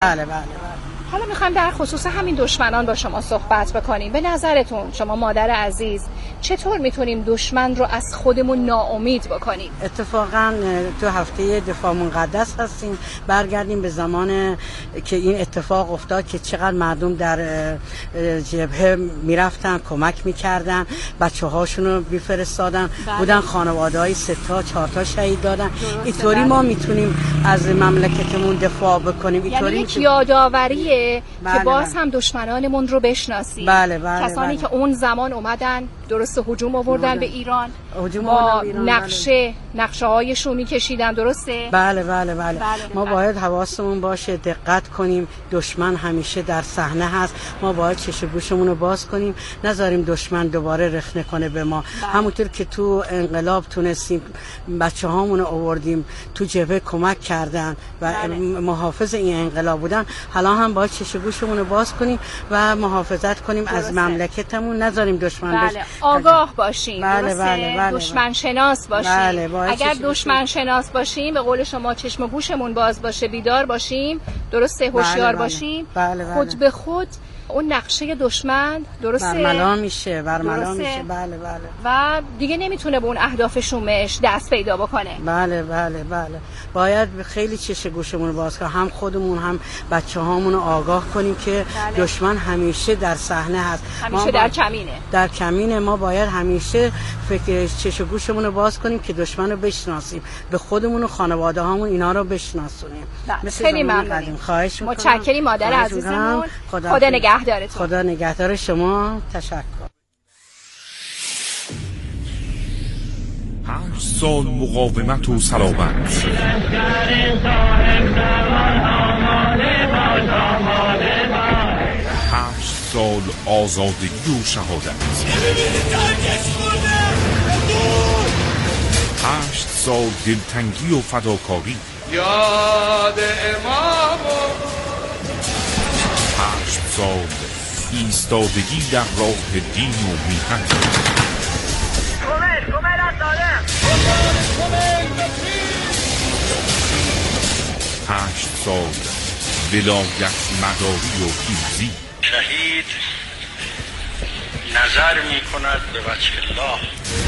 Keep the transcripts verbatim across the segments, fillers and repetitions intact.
بله بله. حالا میخوایم در خصوص همین دشمنان با شما صحبت بکنیم. به نظرتون شما مادر عزیز چطور میتونیم دشمن رو از خودمون ناامید بکنیم؟ اتفاقا تو هفته دفاع مقدس هستیم، برگردیم به زمان که این اتفاق افتاد که چقدر مردم در جبهه میرفتن کمک میکردن، بچه هاشون رو میفرستادن. بله. بودن خانواده های سه تا چهار تا شهید دادن. اینطوری ما میتونیم از مملکتمون دفاع بکنیم. یعنی یک یادآوریه بله که باز هم دشمنانمون رو بشناسیم. بله بله. کسانی بله. که اون زمان اومدن درست هجوم آوردن بله. به ایران، با نقشه نقشه هایشون میکشیدن، درسته؟ بله بله بله, بله. ما بله. باید حواسمون باشه، دقت کنیم. دشمن همیشه در صحنه هست، ما باید چش و گوشمون رو باز کنیم، نذاریم دشمن دوباره رخنه کنه به ما. بله. همونطور که تو انقلاب تونستیم بچه هامون رو آوردیم تو جبهه کمک کردن و بله. محافظ این انقلاب بودن، حالا هم باید چش و گوشمون رو باز کنیم و محافظت کنیم درسته. از مملکتمون، نذاریم دشمن بله. آگاه باشیم. بله بله بله. دشمن شناس باشیم. بله. اگر دشمن شناس باشیم، به قول شما چشم و گوشمون باز باشه، بیدار باشیم، درسته، هوشیار بله بله. باشیم، بله بله. خود به خود اون نقشه دشمن درسته برملا میشه برملا میشه. بله بله. و دیگه نمیتونه به اون اهداف شومش دست پیدا بکنه. بله بله بله. باید خیلی چش گوشمون رو باز کنیم، هم خودمون هم بچه هامون رو آگاه کنیم که بله. دشمن همیشه در صحنه هست، همیشه در کمینه در کمینه. ما باید همیشه فکر چش گوشمون رو باز کنیم که دشمن رو بشناسیم، به خودمون و خانواده هامون اینا رو بشناسونیم. خیلی ممنونیم. خواهش میکنم. متشکریم مادر عزیزمون. خدا, خدا نگهدارتون. خدا نگهدار شما. تشکر. هشت سال مقاومت و سلامت، هشت سال آزادگی و شهادت، هشت سال دلتنگی و فداکاری، یاد امام، هشت سال ایستادگی در راه دین و میهن، هشت سال ولایت مداری و پیروزی. شهید نظر می کند به وجه الله.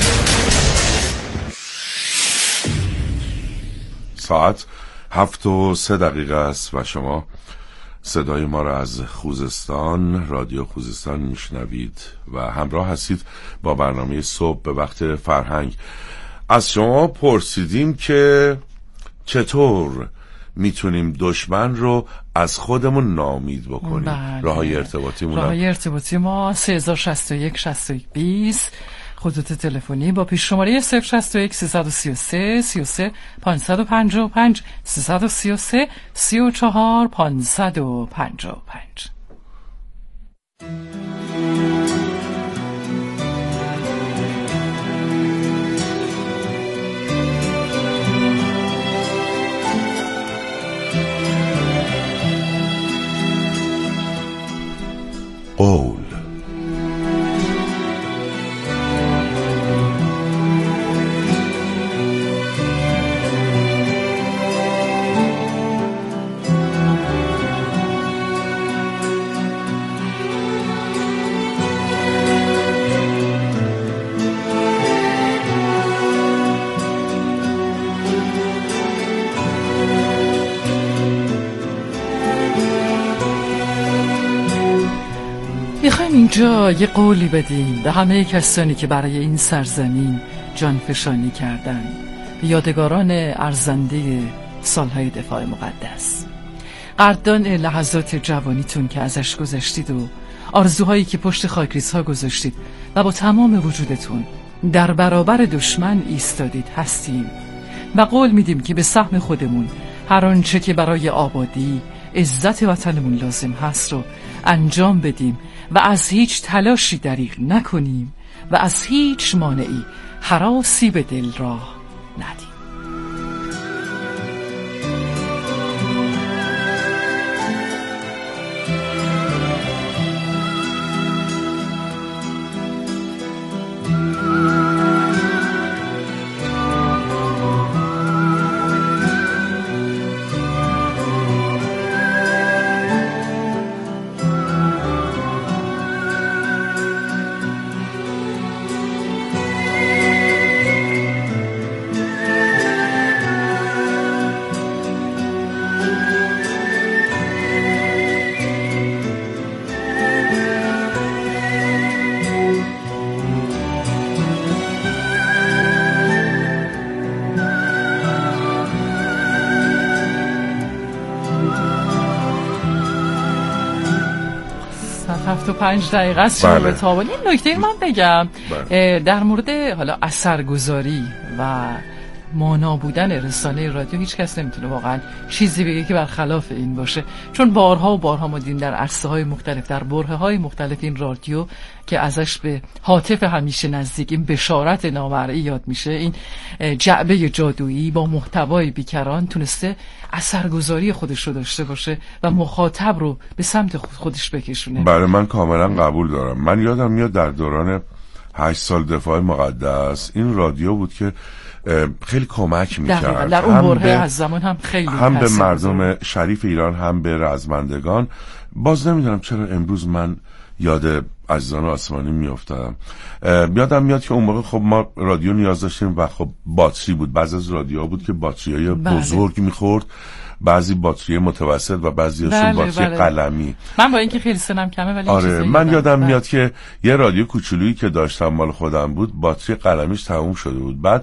ساعت هفت و سه دقیقه است و شما صدای ما را از خوزستان، رادیو خوزستان میشنوید و همراه هستید با برنامه صبح به وقت فرهنگ. از شما پرسیدیم که چطور میتونیم دشمن رو از خودمون ناامید بکنیم. بله. راههای ارتباطی مون راههای ارتباطی ما سه هزار شصت و یک شصت و یک بیست، خطوط تلفنی با پیش شماره صفر شصت و یک سیصد و سی و سه سی و سه پانصد و پنجاه و پنج سیصد و سی و سه سی و چهار پانصد و پنجاه و پنج. قول. میخوایم اینجا یه قولی بدیم به همه کسانی که برای این سرزمین جانفشانی کردن، به یادگاران ارزنده سالهای دفاع مقدس، قدردان لحظات جوانیتون که ازش گذشتید و آرزوهایی که پشت خاکریزها گذاشتید و با تمام وجودتون در برابر دشمن ایستادید هستیم و قول میدیم که به سهم خودمون هر آنچه که برای آبادی عزت وطنمون لازم هست رو انجام بدیم و از هیچ تلاشی دریغ نکنیم و از هیچ مانعی هراسی به دل راه ندیم. هفت و پنج دقیقه است جنوب تابان. این نکته من بگم بله. در مورد حالا اثرگذاری و مانا بودن رسانه رادیو هیچ کس نمیتونه واقعا چیزی بگه که برخلاف این باشه، چون بارها و بارها ما دیدیم در عرصه های مختلف، در برهه های مختلف این رادیو که ازش به هاتف همیشه نزدیک، این بشارت نامرئی یاد میشه، این جعبه جادویی با محتوای بیکران تونسته اثرگذاری خودش رو داشته باشه و مخاطب رو به سمت خودش بکشونه. برای من کاملا قبول دارم. من یادم میاد در دوران هشت سال دفاع مقدس این رادیو بود که خیلی کمک میکرد در اون برهه از زمان هم خیلی هم به مردم شریف ایران هم به رزمندگان. باز نمیدونم چرا امروز من یاد عزیزان آسمانی میافتم. یادم میاد که اون موقع خب ما رادیو نیاز داشتیم و خب باتری بود. بعضی از رادیوها بود که باتریای بله. بزرگ میخورد، بعضی باتری متوسط و بعضی هاشون بله باتری بله. قلمی. من با اینکه خیلی سنم کمه ولی آره من یادم بله. میاد که یه رادیو کوچولویی که داشتم مال خودم بود، باتری قلمیش تموم شده بود. بعد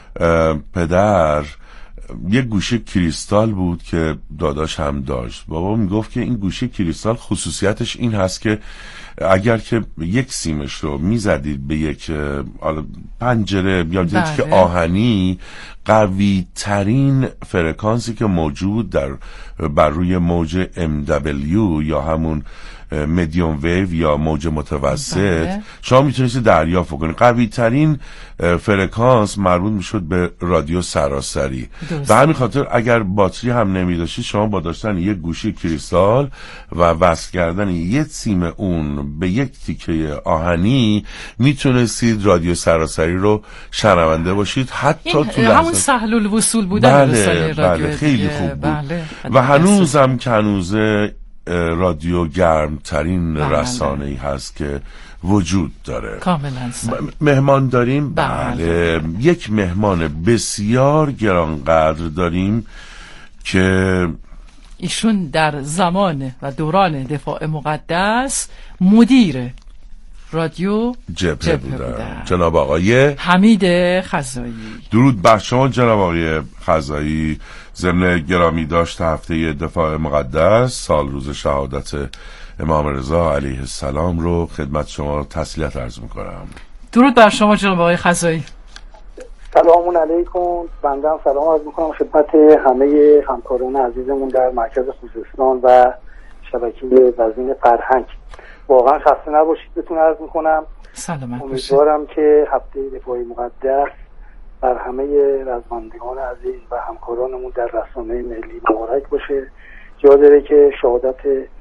پدر یه گوشه کریستال بود که داداش هم داشت. بابا میگفت که این گوشه کریستال خصوصیتش این هست که اگر که یک سیمش رو میزدید به یک پنجره یا دیگه آهنی، قوی ترین فرکانسی که موجود در بر روی موج ام دبلیو یا همون مدیوم ویو یا موج متوسط بله. شما میتونید دریافت کنید. قوی ترین فرکانس مربوط میشد به رادیو سراسری. به همین خاطر اگر باتری هم نمیداشتید، شما با داشتن یک گوشی کریستال و وصل کردن یک سیم اون به یک تیکه آهنی میتونستید رادیو سراسری رو شنونده باشید. حتی تو لحظه همون سهل الوصول بودن بله رسانه رادیو بله خیلی خوب بود بله. و هنوزم که هنوزه رادیو گرمترین بله. رسانه ای هست که وجود داره. کاملا مهمان داریم بله. بله یک مهمان بسیار گرانقدر داریم که ایشون در زمان و دوران دفاع مقدس مدیر رادیو جبهه بودن. جناب آقای حمید خزایی. درود بر شما جناب آقای خزایی. ضمن گرامی داشت هفته دفاع مقدس سال روز شهادت امام رضا علیه السلام رو خدمت شما تسلیت عرض میکنم. درود بر شما جناب آقای خزایی. سلام علیکم. بنده سلام عرض میکنم خدمت همه همکاران عزیزمون در مرکز خوزستان و شبکه وزین فرهنگ. واقعا خسته نباشید بهتون عرض میکنم. سلامت باشید. امیدوارم که هفته دفاع مقدس بر همه رزمندگان عزیز و همکارانمون در رسانه ملی مبارک باشه. جا داره که شهادت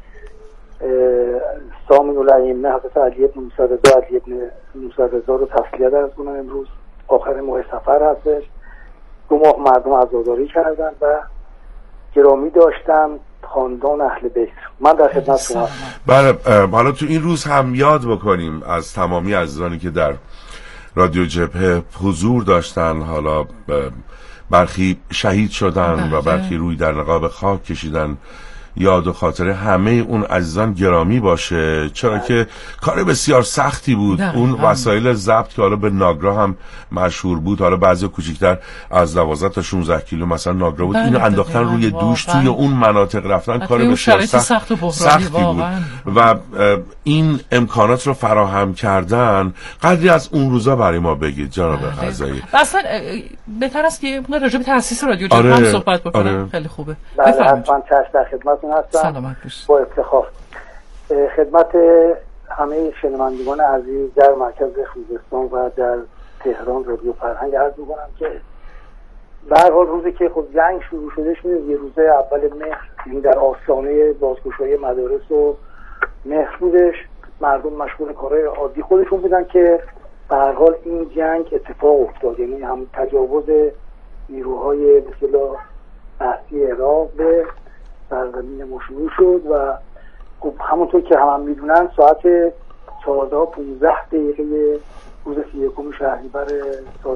سامن الائمه حضرت علی بن موسی رضا علی بن موسی رضا رو تسلیت عرض کنم. امروز آخر ماه سفر هستش. دو ماه مردم عزاداری کردن و گرامی داشتن خاندان اهل بیت. من در خدمت شما. بله حالا تو این روز هم یاد بکنیم از تمامی عزیزانی که در رادیو جبهه حضور داشتن، حالا برخی شهید شدن و برخی روی در نقاب خاک کشیدن. یاد و خاطره همه اون عزیزان گرامی باشه، چرا ده. که کار بسیار سختی بود. ده. اون ده. وسایل ضبط که حالا به ناگرا هم مشهور بود، حالا بعضی کوچیک‌تر از دوازده تا شانزده کیلو مثلا ناگرا بود، اینو انداختن روی دوش توی اون مناطق رفتن، کار بسیار سخت سخت و سختی بود و این امکانات رو فراهم کردن. قدری از اون روزا برای ما بگید جناب خزایی. اصلا بهتر است که راجع به تأسیس رادیو جبهه هم صحبت بکنیم. آره. خیلی خوبه. بفرمایید. من در خدمت هستم. سلامت باشید. با افتخار خدمت همه شنوندگان عزیز در مرکز خوزستان و در تهران رادیو فرهنگ عرض می‌کنم که به هر حال روزی که خود جنگ شروع شده شده یه روزه اول مهر، یعنی در آستانه بازگشایی مدارس و مهر بودش، مردم مشغول کارهای عادی خودشون بودن که به هر حال این جنگ اتفاق افتاد. یعنی هم تجاوز نیروهای به اصطلاح اصلی عراق به سرزمین ما شروع شد و خب همونطور که هم, هم میدونن ساعت چهارده و پانزده دقیقه روز سی و یکم شهریور سال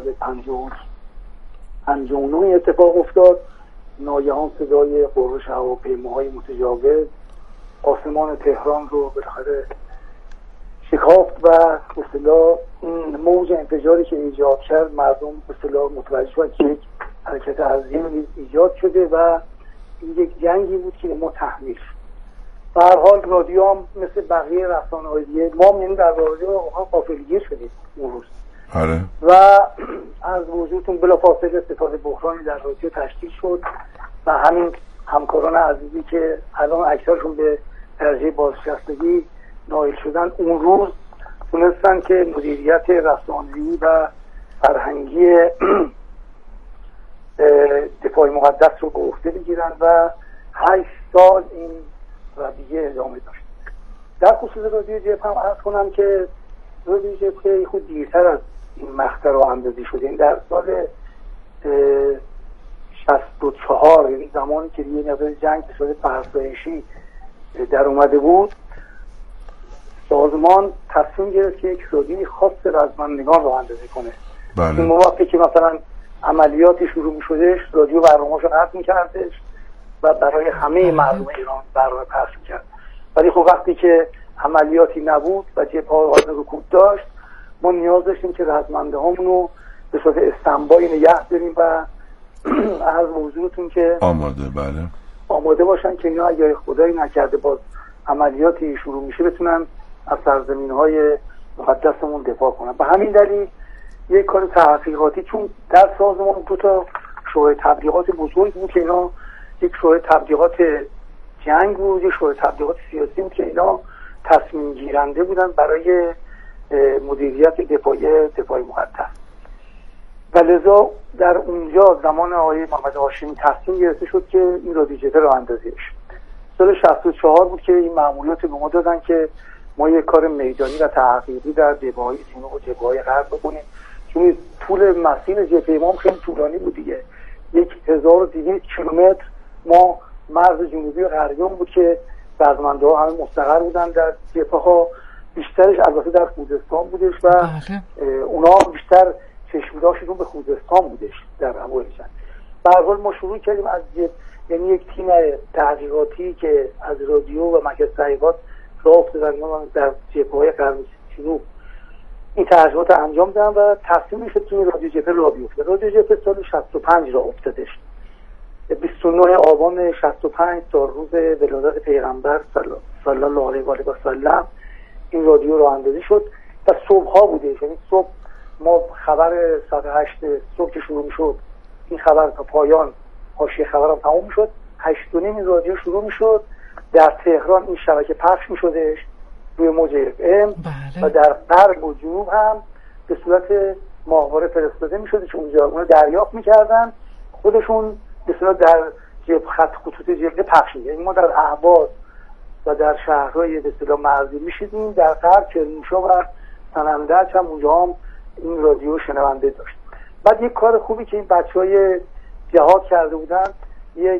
پنجاه و نه اتفاق افتاد. ناگهان صدای غرش هواپیماهای متجاوز آسمان تهران رو بالاخره شکافت و به اصطلاح این موج انفجاری که ایجاد کرد، مردم به اصطلاح متوجه شدن که یک حرکت عظیم ایجاد شده و این یک جنگی بود که ما تحمیل شد. به هر حال رادیو هم مثل بقیه رسانه‌های دیگه ما یعنی در رادیو واقعا غافلگیر شدیم اون روز. آره. و از وجودتون بلافاصله ستاد بحرانی در رادیو تشکیل شد و همین همکاران عزیزی که الان اکثرشون به درجه بازنشستگی نائل شدن اون روز تونستن که مدیریت رسانه‌ای و فرهنگی دفاع مقدس رو به عهده بگیرن و هشت سال این رویه ادامه داشت. در خصوص رادیو جبهه هم عرض کنم که رادیو جبهه خود دیرتر از این مقطع رو اندازی شده. این در سال شصت و چهار، یعنی زمانی که یه نظر جنگ به صورت فرسایشی در اومده بود، سازمان تصمیم گرفت که یک رادیوی خاص رزمندگان رو اندازی کنه. بله. این موقعی که مثلا عملیاتی شروع می شدش رادیو برنامه‌اشو قطع می کردش و برای همه مردم ایران برنامه پخش می کرد. ولی خب وقتی که عملیاتی نبود و جبهه آزاد رکود داشت، ما نیاز داشتیم که رزمنده هامون رو به صورت استنبایی نگه داریم و عرض موضوعتون که آماده بله آماده باشن که اینا اگر خدایی نکرده باز عملیاتی شروع میشه بتونن از سرزمین‌های مقدسمون دفاع کنن. به همین دلیل یک کار تحقیقاتی، چون در سازمان دو تا شورای تبلیغات بزرگ بود که اینا یک شورای تبلیغات جنگ بود، یک شورای تبلیغات سیاسی بود که اینا تصمیم گیرنده بودن برای مدیریت دفاع دفاع مقدس و لذا در اونجا زمان آقای محمد هاشمی تصمیم گرفته شد که این رادیو جبهه راه اندازی بشه. سال شصت و چهار بود که این مأموریت به ما دادن که ما یک کار میدانی و تحقیقی در جبهه‌های جنوب و جبهه‌های غرب بکنیم، چون طول مسیر جبهه ما خیلی طولانی بود دیگه. یک هزار و دویست کیلومتر ما مرز جنوبی و غربی بود که رزمنده‌ها همه مستقر بودن در جبهه‌ها، بیشترش البته در خوزستان بودش و اونا بیشتر چشم‌داشتون به خوزستان بودش در اوایل جنگ. به هر حال ما شروع کردیم از جب... یعنی یک تیم تحقیقاتی که از رادیو و مرکز تحقیقات راه افتادن در جبهه‌های غربی جنوب این تحقیقات انجام دادن و تصمیم شد که رادیو جبهه راه بیفته. رادیو جبهه سال شصت و پنج راه افتادش. بیست و نه آبان شصت و پنج تا روز ولادت پیغمبر صلی الله علیه و سلم این رادیو راه اندازی شد و صبح‌ها بوده، یعنی صبح ما خبر ساعت هشت صبح که شروع می‌شد این خبر تا پایان حاشیه خبرم تموم می‌شد، هشت و نیم این رادیو شروع می‌شد. در تهران این شبکه پخش می‌شدش روی موج اف ام و در غرب و جنوب هم به صورت ماهواره فرستاده می‌شد که اونجا اونها دریافت می‌کردن، خودشون به صورت در جبهه خط خطوط جبهه پخش می‌کردن. یعنی ما در اهواز و در شهرهای به اصطلاح مرزی می‌شدیم، در غرب کرمانشاه و سنندج هم اونجا هم این رادیو شنونده داشت. بعد یک کار خوبی که این بچهای جهاد کرده بودن، یک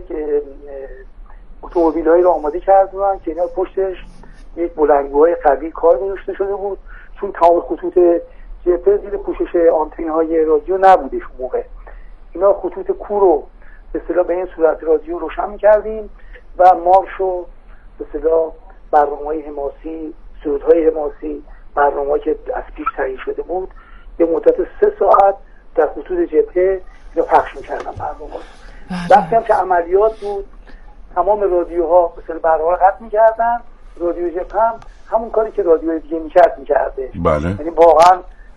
اتومبیلایی رو آماده کردن که اینا پشتش یک بلندگوهای قوی کار گذاشته شده بود، چون تمام خطوط جبهه زیر پوشش آنتن‌های رادیو نبودش موقع. اینا خطوط کو رو به اصطلاح به این صورت رادیو روشن می‌کردیم و مارش رو به اصطلاح برنامه‌های حماسی، سرودهای حماسی، برنامه‌ای که از پیش تعیین شده بود به مدت سه ساعت در خطوط جبهه رو پخش می‌کردن برنامه‌ها. وقتی هم که عملیات بود تمام رادیوها مثل برنامه قطع می‌کردن، رادیو جبهه هم همون کاری که رادیوهای دیگه می‌کرد می‌کرده. بله. یعنی واقعا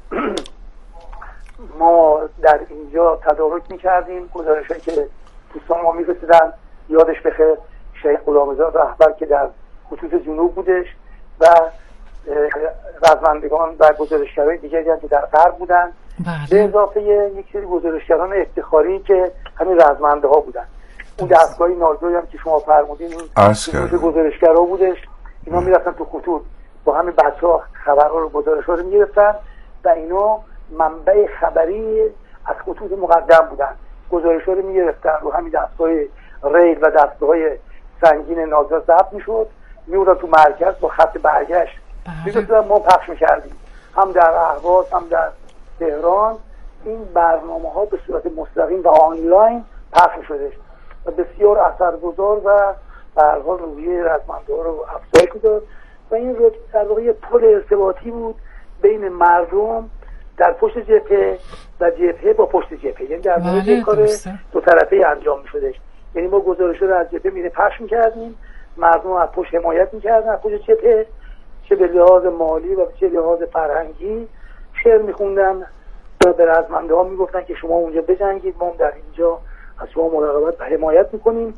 ما در اینجا تدارک می‌کردیم، گزارشایی که دوستان ما می‌رسیدن، یادش بخیر شیخ غلامزاده رهبر که در خطوط جنوب بودش و رزمندگان و گزارشگرای دیگری هم که در غرب بودن، به اضافه یک سری گزارشگران افتخاری که همین رزمنده ها بودن. اون دستگاهی نازوی هم که شما فرمودین این گزارشگرا بودش، اینا میرفتن تو خطوط با همین بچه ها خبرها رو گزارش ها رو میگرفتن و اینا منبع خبری از خطوط مقدم بودن. گزارش ها رو میگرفتن رو همین دستگاه ریل و دستگاه سنگین نازا ضبط میشد، میوردن تو مرکز با خط برگشت میگفتن ما پخش میکردیم، هم در اهواز هم در تهران این برنامه ها به صورت مستقیم و آنلاین پخش شده و بسیار اثرگذار و به هر حال روحیه رزمنده‌ها رو افزایش داد و این رو در واقع پل ارتباطی بود بین مردم در پشت جبهه و جبهه با پشت جبهه، یعنی در واقع کار دو طرفه انجام می‌شدش. یعنی ما گزارش رو از جبهه میره پخش می‌کردیم مردم از پشت حمایت میکردن، از پشت چپه، چه به لحاظ مالی و چه به لحاظ فرهنگی. شعر میخوندن و به رزمنده ها میگفتن که شما اونجا بجنگید، ما در اینجا از شما مراقبت و حمایت میکنیم.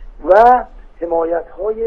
و حمایت های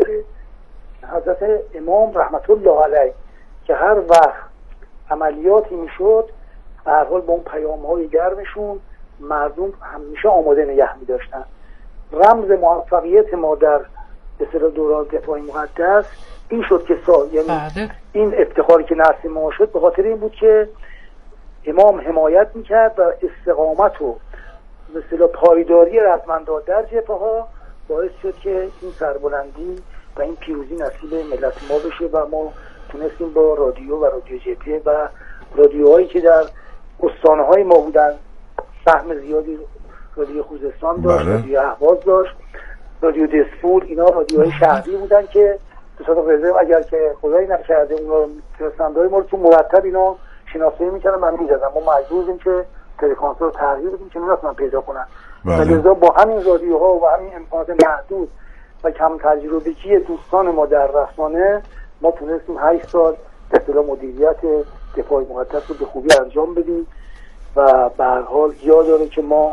حضرت امام رحمت الله علیه که هر وقت عملیاتی میشد به هر حال با اون پیام های گرمشون مردم همیشه آماده نگه میداشتن. رمز موفقیت ما در به اصطلاح دوران دفاع مقدس این شد که سا یعنی بعد. این افتخاری که نصر ما شد به خاطر این بود که امام حمایت میکرد و استقامت و به اصطلاح پایداری رزمندان در جبهه ها باعث شد که این سربلندی و این پیروزی نصیب ملت ما بشه و ما تونستیم با رادیو و رادیو جبهه و رادیوهایی که در استانهای ما بودن، سهم زیادی رادیو خوزستان داشت، بله. رادیو اهواز داشت، رادیو دسپور، اینا رادیوهای شهری بودن که به صادق رضا اگر که خدایی نکرده اونا فرستنده‌های ما رو تو مرتب اینا شناسایی میکردن من می‌دادم، ما مجبور بودیم که فرکانس رو تغییر بدیم که نمی‌تونن پیدا کنن. بله. لذا با همین رادیوها و همین امکانات محدود و کم تجربگی دوستان ما در رسانه ما تونستیم هشت سال به اصطلاح مدیریت دفاع مقدس رو به خوبی انجام بدیم و به هر حال یاد داره که ما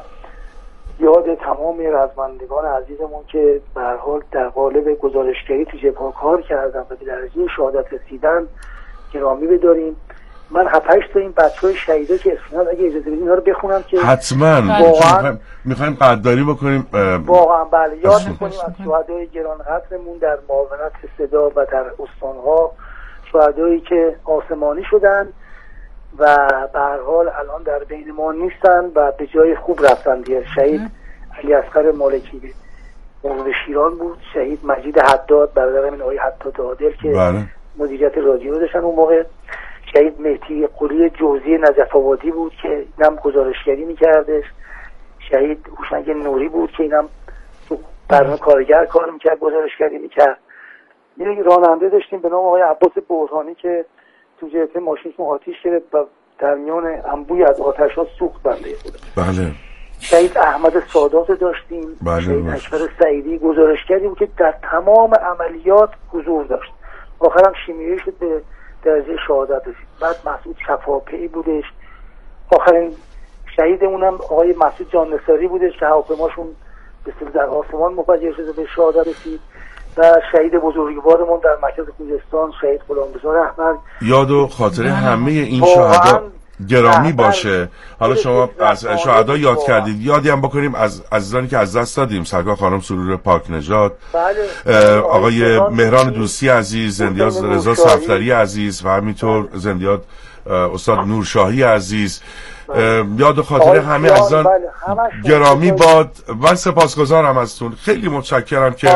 یاد تمام رزمندگان عزیزمون که به هر حال در قالب گزارشگری تو جبهه کار کردن و به درجه شهادت رسیدن گرامی بداریم. من هفت هشت تا این بچهای شهیدا که اسمشون اگه اجازه بدین اینا رو بخونم که حتما واقعا میخوایم قدردانی بکنیم. واقعا بله یاد میکنیم از شهدای گرانقدرمون در معاونت صدا و در استانها، شهدایی که آسمانی شدن و به هر حال الان در بین ما نیستن و به جای خوب رفتن دیگه. شهید علی اصغر مالکی مرد شیران بود، شهید مجید حداد برادر من آقای حداد عادل که بله. مدیریت رادیو داشتن اون موقع، شهید مهدی قلی جوزی نجف آبادی بود که اینم گزارشگری میکردش، شهید هوشنگ نوری بود که اینم تو برنامه کارگر کار میکرد، گزارشگری میکرد. یه راننده داشتیم به نام آقای عباس برهانی که تو جهت ماشینشون آتیش گرفت و در میان انبوی از آتش ها سوخت بنده خدا. بله. شهید احمد سادات داشتیم، بله. شهید اکبر سعیدی گزارشگری بود که در تمام عملیات حضور داشت، آخرم شیمیایی شد به درجه شهادت رسید. بعد مسعود شفاپی بودش، آخرین شهیدمونم آقای مسعود جان نصاری بودش که هواپیماشون به اصطلاح در آسمان منفجر شده به شهادت رسید. و شهید بزرگوارمون در مرکز خوزستان شهید غلامرضا احمد. یاد و خاطر همه این شهدا گرامی باشه. حالا شما از شهدا یاد کردید، یادی هم بکنیم از عزیزانی که از دست دادیم، سرکار خانم سرور پاک نژاد، بله. آقای مهران دوستی عزیز، زندیات رضا صفدری عزیز و همینطور زندیات استاد نورشاهی عزیز. یاد و خاطر همه عزیزان گرامی باد. من سپاسگزارم ازتون، خیلی متشکرم که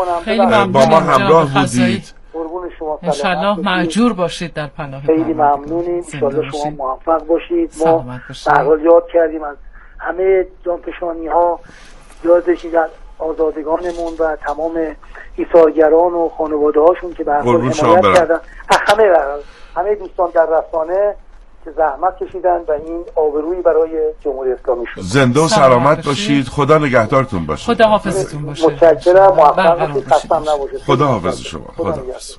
با ما همراه بودید. انشالله مأجور باشید در پناه خیلی ممنونیم، انشالله شما موفق باشید. ما در حال یاد کردیم از همه جانفشانی ها، یاد داشتید از آزادگانمون و تمام ایثارگران و خانواده هاشون که به هر حال حمایت کردن، همه همه دوستان در رسانه که زحمت کشیدن و این آبرویی برای جمهوری اسلامی شد. زنده و سلامت باشید، خدا نگهدارتون باشه. خدا حافظتون باشه. متشکرم، موفق باشید، خستم نباشید. خدا حافظ شما. خدا حافظ.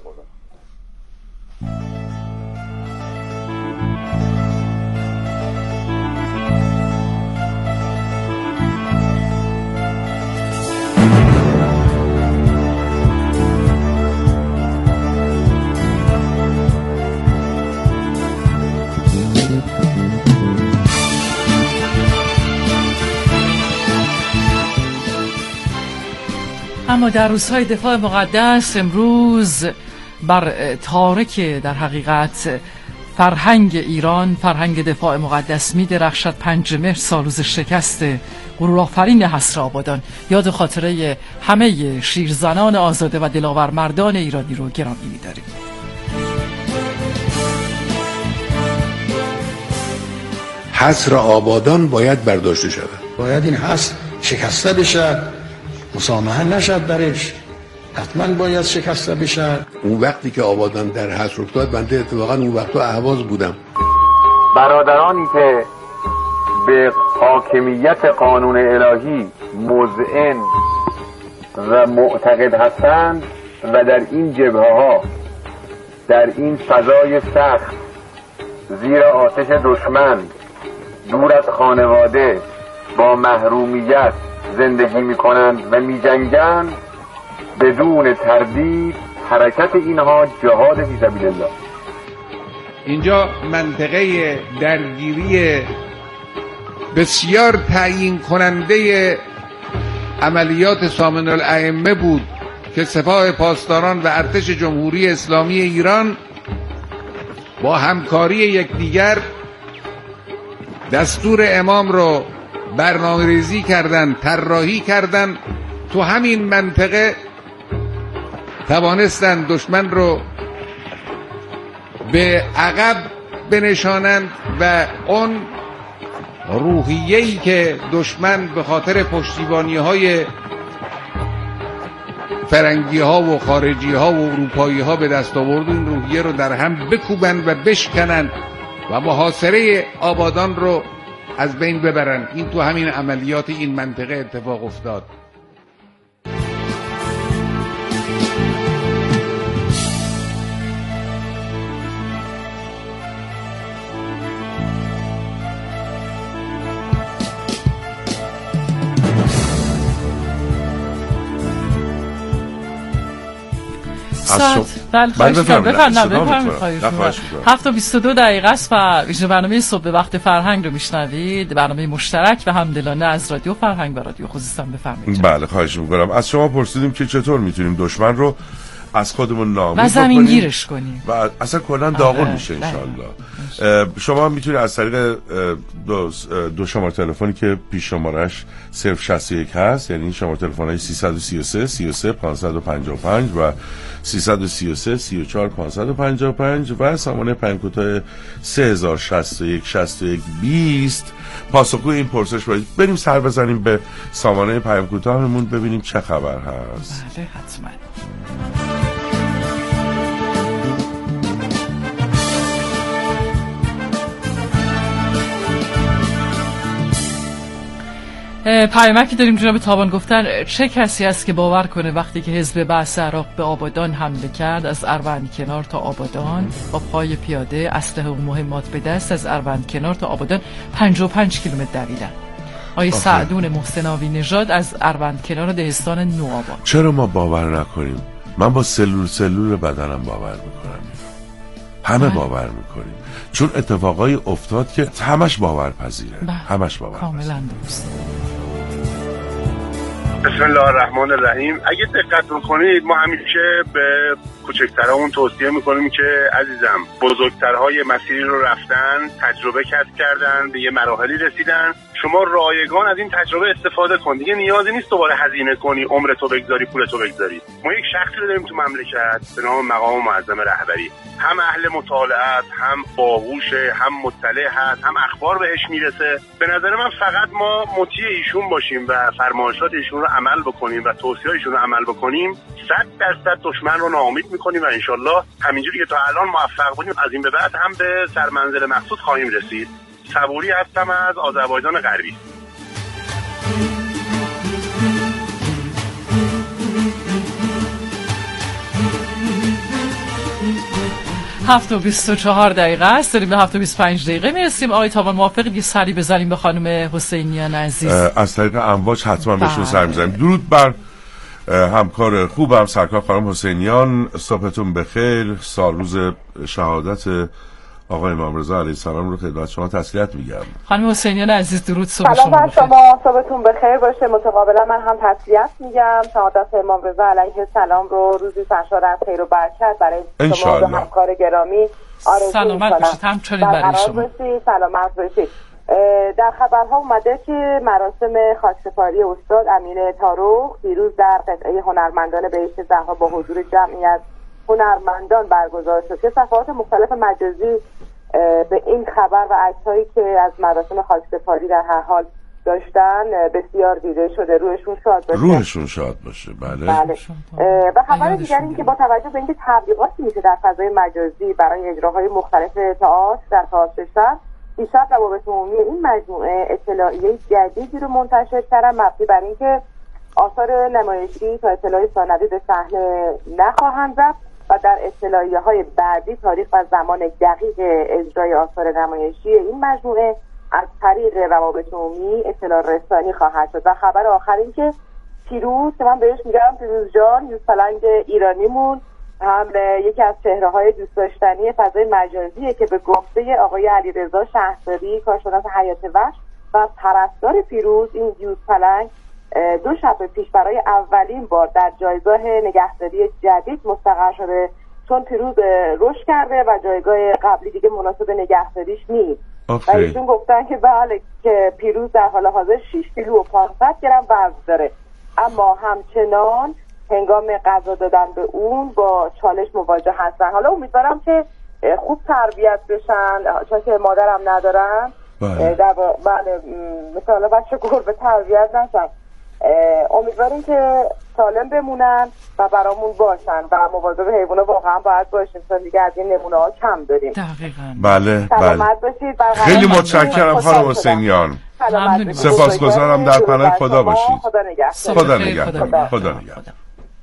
اما در روزهای دفاع مقدس امروز بر تارک در حقیقت فرهنگ ایران، فرهنگ دفاع مقدس می درخشد. پنج مهر سالروز شکست غرورآفرین حصر آبادان. یاد و خاطره همه شیرزنان آزاده و دلاور مردان ایرانی رو گرامی می داریم. حصر آبادان باید برداشته شود، باید این حصر شکسته بشد، مسامحه نشد درش، حتما باید شکسته بشد. اون وقتی که آبادان در حصر افتاد بنده اتفاقا اون وقتا اهواز بودم. برادرانی که به حاکمیت قانون الهی مذعن و معتقد هستند و در این جبهه ها، در این فضای سخت، زیر آتش دشمن، دور از خانواده، با محرومیت زندگی می کنند و می جنگند، بدون تردید حرکت اینها جهاد فی سبیل الله. اینجا منطقه درگیری بسیار تعیین کننده عملیات سامن الائمه بود که سپاه پاسداران و ارتش جمهوری اسلامی ایران با همکاری یکدیگر دستور امام رو برنامه‌ریزی کردن، طراحی کردن. تو همین منطقه توانستند دشمن رو به عقب بنشانند و اون روحیه‌ای که دشمن به خاطر پشتیبانی‌های فرنگی ها و خارجی ها و اروپایی ها به دست آورد، این روحیه رو در هم بکوبن و بشکنن و محاصره آبادان رو از بین ببرن. این تو همین عملیات این منطقه اتفاق افتاد. ساعت بله خواهش می‌کنم بفرمایید. هفت و بیست و دو دقیقه است و ویژه برنامه صبح به وقت فرهنگ رو میشنوید، برنامه مشترک و همدلانه از رادیو فرهنگ و رادیو خوزستان. بفرمایید. بله خواهش می‌کنم. از شما پرسیدیم که چطور میتونیم دشمن رو از خودمون ناامید و زمین گیرش کنیم و اصلا کلا داغون میشه ان شاءالله. شما میتونید از طریق دو, دو شماره تلفنی که پیش شمارش صفر شصت و یک هست، یعنی شماره تلفن‌های سیصد و سی و سه سی و سه پانصد و پنجاه و پنج و سیصد و سی و سه سی و چهار پانصد و پنجاه و پنج و سامانه پیام کوتاه سه هزار و شصت و یک شصت و یک بیست پاسخگوی این پرسش باشید. بریم سر بزنیم به سامانه پیام کوتاهمون ببینیم چه خبر هست. بله حتما. پیامکی داریم جناب تابان. گفتن چه کسی است که باور کنه وقتی که حزب بعث عراق به آبادان حمله کرد از اروند کنار تا آبادان با پای پیاده اسلحه و مهمات به دست از اروند کنار تا آبادان پنجاه و پنج کیلومتر دویدن. آقای سعدون محسناوی نژاد از اروند کنار دهستان نوآباد. چرا ما باور نکنیم؟ من با سلول سلول بدنم باور میکنم، همه بله. باور میکنیم چون اتفاقای افتاد که همش باورپذیره. بله. همش باورپذیره. کاملا درست. بسم الله الرحمن الرحیم. اگه دقت بکنید ما همیشه به کوچکترامون توصیه میکنیم که عزیزم بزرگترهای مسیری رو رفتن، تجربه کسب کردن، به یه مراحلی رسیدن، شما رایگان از این تجربه استفاده کن. دیگه نیازی نیست دوباره هزینه کنی، عمرتو بگذاری، پولتو بگذاری. ما یک شخصی رو داریم تو مملکت به نام مقام معظم رهبری، هم اهل مطالعات، هم باهوشه، هم مطلع هست، هم اخبار بهش میرسه. به نظر من فقط ما مطیع ایشون باشیم و فرمایشات ایشون رو عمل بکنیم و توصیه ایشون رو عمل بکنیم، صد درصد دشمن رو ناامید میکنیم و انشالله همینجوری که تا الان موفق بودیم از این به بعد هم به سرمنزل مقصود خواهیم رسید. صبوری هستم از آذربایجان غربی. هفت و بیست و چهار دقیقه است، داریم به هفت و بیست و پنج دقیقه میرسیم. آقای تابان موافقید یه سری بزنیم به خانم حسینیان عزیز؟ از طریق امواج حتما بهشون سر میزنیم. درود بر همکار خوبم سرکار خانم حسینیان، صبحتون بخیر. سال روز شهادت آقای امام رضا علیه السلام رو خدمت شما تسلیت میگم. خانم حسینیان عزیز درود، صبح شما بخیر. شما صبحتون بخیر باشه. متقابلا من هم تسلیت میگم. شهادت امام رضا علیه السلام رو روزی سرشار از خیر و برکت برای شما و همکار گرامی آرزو سلامت باشید. همچنین برای شما. سلامت باشید. در خبرها اومده که مراسم خاکسپاری استاد امین تاروخ دیروز در قطعه هنرمندان بهشت زهرا با حضور جمعی از هنرمندان برگزار شد که صفحات مختلف مجازی به این خبر و عکس‌هایی که از مراسم خاکسپاری در هر حال داشتن بسیار دیده شده. روحشون شاد باشه. روحشون شاد باشه. بله. بله. و خبر دیگر این که با توجه به اینکه تبلیغاتی میشه در فضای مجازی برای اجراهای مختلف تئاتر در تئاتر شهر، دیشب روابط عمومی این مجموعه اطلاعیه جدیدی رو منتشر کردن مبنی بر اینکه آثار نمایشی تا اطلاعی ثانوی به صحنه نخواهند رفت و در اطلاعیه های بعدی تاریخ و زمان دقیق اجرای آثار نمایشی این مجموعه از طریق روابط عمومی اطلاع رسانی خواهد شد. و خبر آخر این که پیروز که من بهش میگم پیروز جان، یوزپلنگ ایرانیمون، هم یکی از چهره‌های دوست داشتنی فضای مجازیه که به گفته آقای علیرضا شهرداری کارشناس حیات وحش و پرستار پیروز، این یوزپلنگ دو شب پیش برای اولین بار در جایگاه نگهداری جدید مستقر شده، چون پیروز رشد کرده و جایگاه قبلی دیگه مناسب نگهداریش نیست. و ایشون گفتن که بله که پیروز در حال حاضر شش کیلو و پانصد گرم وزن داره، اما همچنان هنگام غذا دادن به اون با چالش مواجه هستن. حالا امیدوارم که خوب تربیت بشن، چون که مادرم ندارم. بله در بله مثلا بچه گربه تربیت نشن. امیدواریم که سالم بمونن و برامون باشن و مواظب حیوانات واقعا باید باشیم، چون دیگه از این نمونه ها کم داریم. دقیقاً. بله سلامت باشید. خیلی متشکرم خانم حسینیان. سپاسگزارم. در پناه خدا باشید. خدا نگهدار. خدا نگهدار. خدا نگهدار.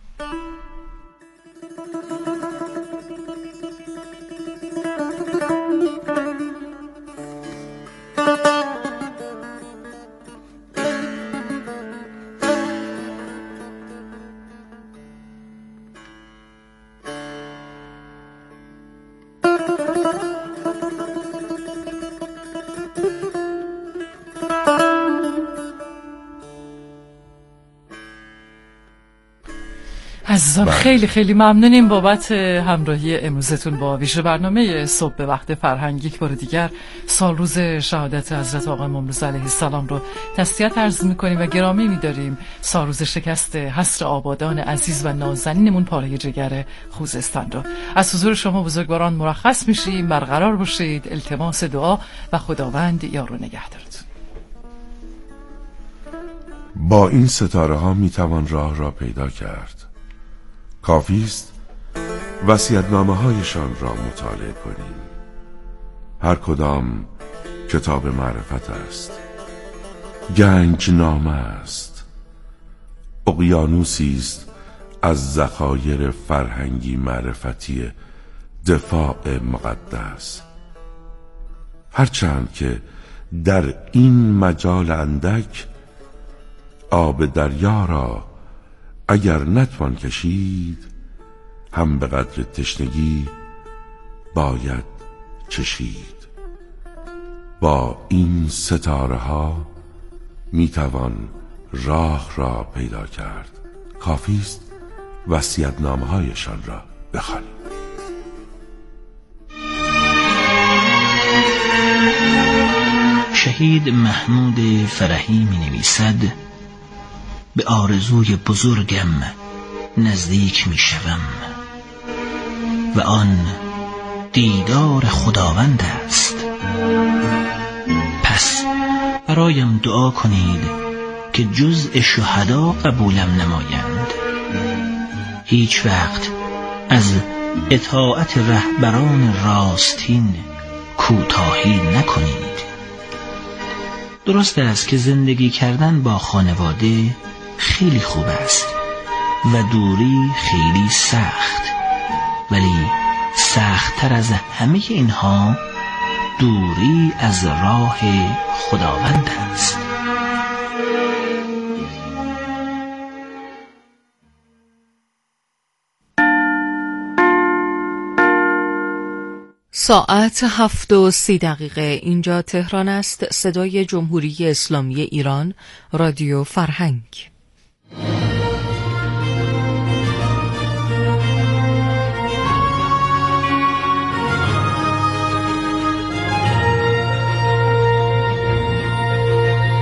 عزیزان خیلی خیلی ممنونیم بابت همراهی امروزتون با ویژه برنامه صبح به وقت فرهنگ. یک بار دیگر سال روز شهادت حضرت آقا امروز علیه السلام رو تسلیت عرض می‌کنیم و گرامی می‌داریم سال روز شکست حصر آبادان عزیز و نازنینمون پاره جگر خوزستان رو. از حضور شما بزرگواران مرخص میشیم. برقرار باشید. التماس دعا و خداوند یار و نگهدارتون. با این ستاره ها میتوان راه را پیدا کرد. کافی است وصیت‌نامه هایشان را مطالعه کنیم. هر کدام کتاب معرفت است، گنج نامه است، اقیانوسی است از ذخایر فرهنگی معرفتی دفاع مقدس. هرچند که در این مجال اندک آب دریا را اگر نتوان کشید، هم به قدر تشنگی باید چشید. با این ستاره ها میتوان راه را پیدا کرد. کافی است وصیت‌نامه هایشان را بخوانیم. شهید محمود فرحی می نویسد: به آرزوی بزرگم نزدیک می شوم و آن دیدار خداوند است. پس برایم دعا کنید که جزء شهدا قبولم نمایند. هیچ وقت از اطاعت رهبران راستین کوتاهی نکنید. درست است که زندگی کردن با خانواده خیلی خوب است و دوری خیلی سخت، ولی سخت‌تر از همه اینها دوری از راه خداوند است. ساعت هفت و سی دقیقه. اینجا تهران است. صدای جمهوری اسلامی ایران، رادیو فرهنگ.